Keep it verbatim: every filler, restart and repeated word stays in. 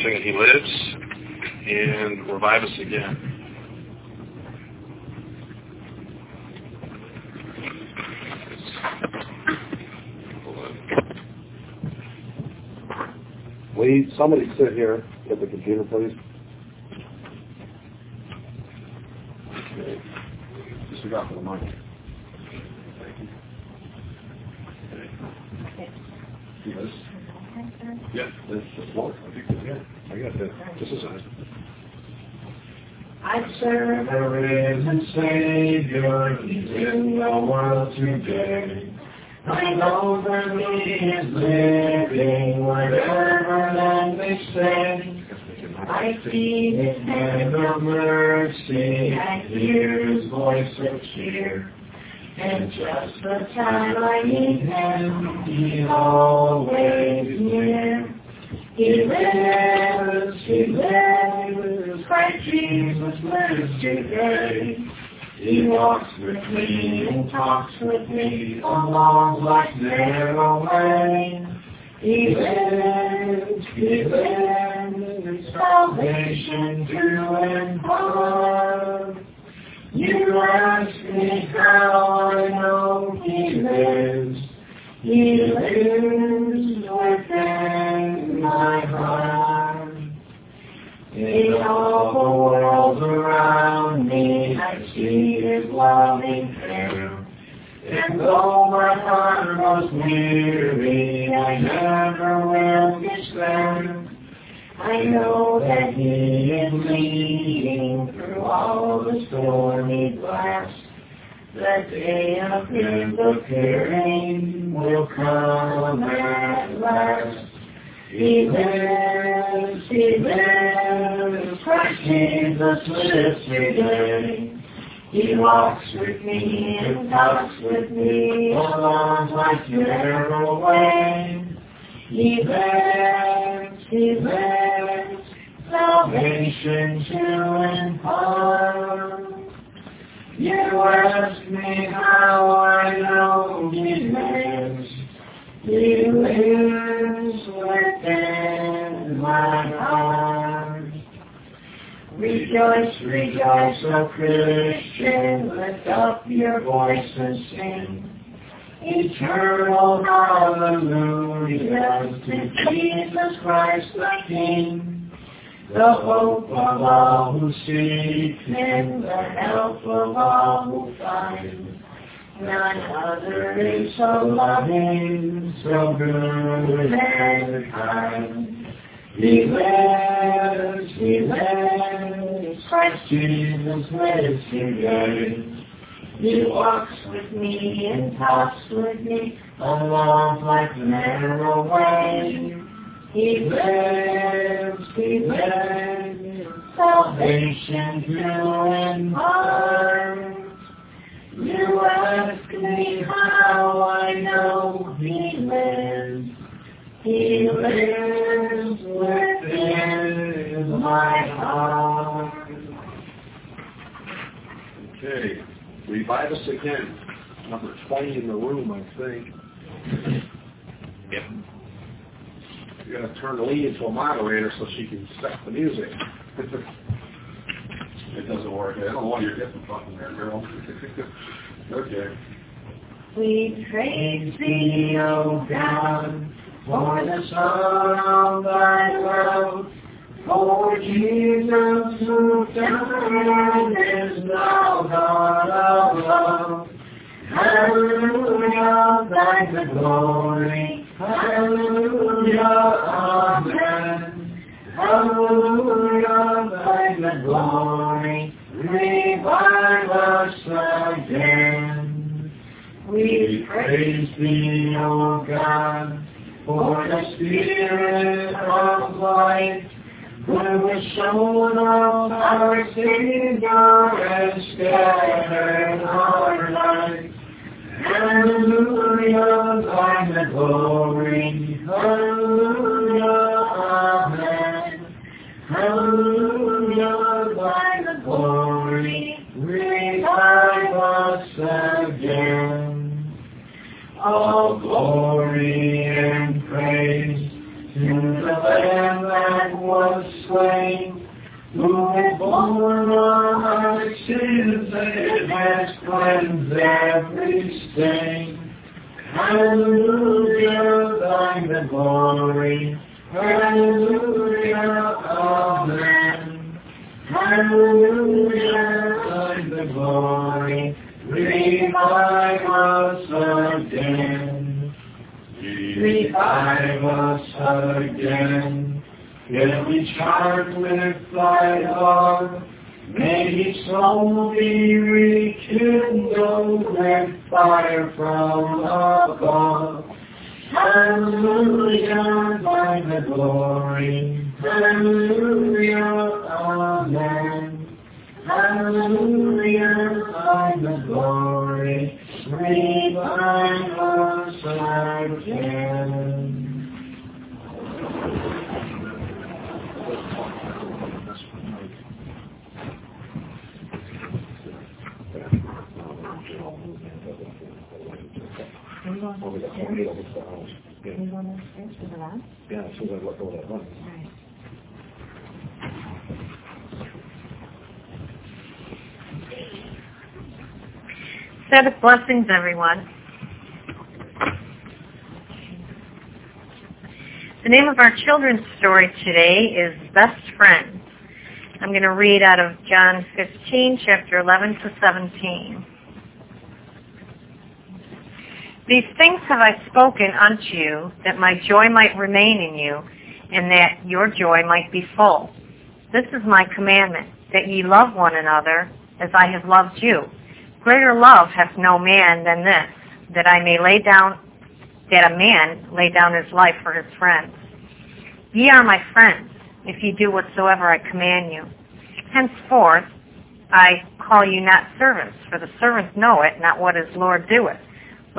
singing He Lives, and Revive Us Again. Please, somebody sit here at the computer, please. Okay. Just look out for the mic. Thank you. Okay. See this? Yeah, this is what I think. Yeah, I got that. This is it. I serve a risen Savior. He's in the world today. I know that He is living, whatever that may say. I see His hand of mercy, I hear His voice of cheer. And just the time I need Him, He's always near. He lives, He lives, Christ Jesus lives today. He walks with me and talks with me along life's narrow way. He lives, He lives, salvation to impart. You ask me how I know He lives. He lives within my heart. In all the world around me, I see His loving care. And though my heart grows weary, I never will despair. I know that He is leading through all the stormy blasts. The day of His appearing will come at last. He lives, He lives, Christ Jesus lives today. He walks with me and talks with me along life's narrow way. He lives, He lives, salvation to impart. You ask me how I know He lives. He lives within my heart. Rejoice, rejoice, O Christian, lift up your voice and sing. Eternal hallelujah to Jesus Christ the King, the hope of all who seek Him, the help of all who find. None other is so loving, so good and kind. He lives, He lives, Christ Jesus lives today. He walks with me and talks with me along life's narrow way. He lives, He lives, salvation to impart. You ask me how I know He lives. He lives within my heart. Okay. Revive Us Again. Number twenty in the room, I think. Yep. You're going to turn Lee into a moderator so she can set the music. It doesn't work. I don't know why you're hitting the button there, girl. Okay. We praise Thee, O God, for the Son of Thy love, for Jesus who died is now God of love. Hallelujah, Thine the glory. Hallelujah, Amen. Hallelujah, Thine the glory. Revive us again. We praise Thee, O God, for the Spirit of life, who was shown of our Savior and scattered our light. Hallelujah, Thine the glory. Hallelujah, Amen. Hallelujah, Thine the glory. Revive us again. All glory and praise to the Lamb that was slain, who has borne all our sins and has cleansed every stain. Hallelujah, thine the glory. Hallelujah, amen. Hallelujah, thine the glory. Revive us again. Revive us again. Every heart with thy love, may each soul be rekindled with fire from above. Hallelujah, thine the glory. Hallelujah, amen. Hallelujah, thine the glory. Revive us again. Are you going upstairs? Yeah. Are you going upstairs for the last? Yeah, as soon as I look over that money. Right. Sabbath blessings, everyone. The name of our children's story today is Best Friends. I'm going to read out of John fifteen, chapter eleven to seventeen. These things have I spoken unto you, that my joy might remain in you, and that your joy might be full. This is my commandment, that ye love one another, as I have loved you. Greater love hath no man than this, that I may lay down, that a man lay down his life for his friends. Ye are my friends, if ye do whatsoever I command you. Henceforth I call you not servants, for the servant knoweth not what his Lord doeth,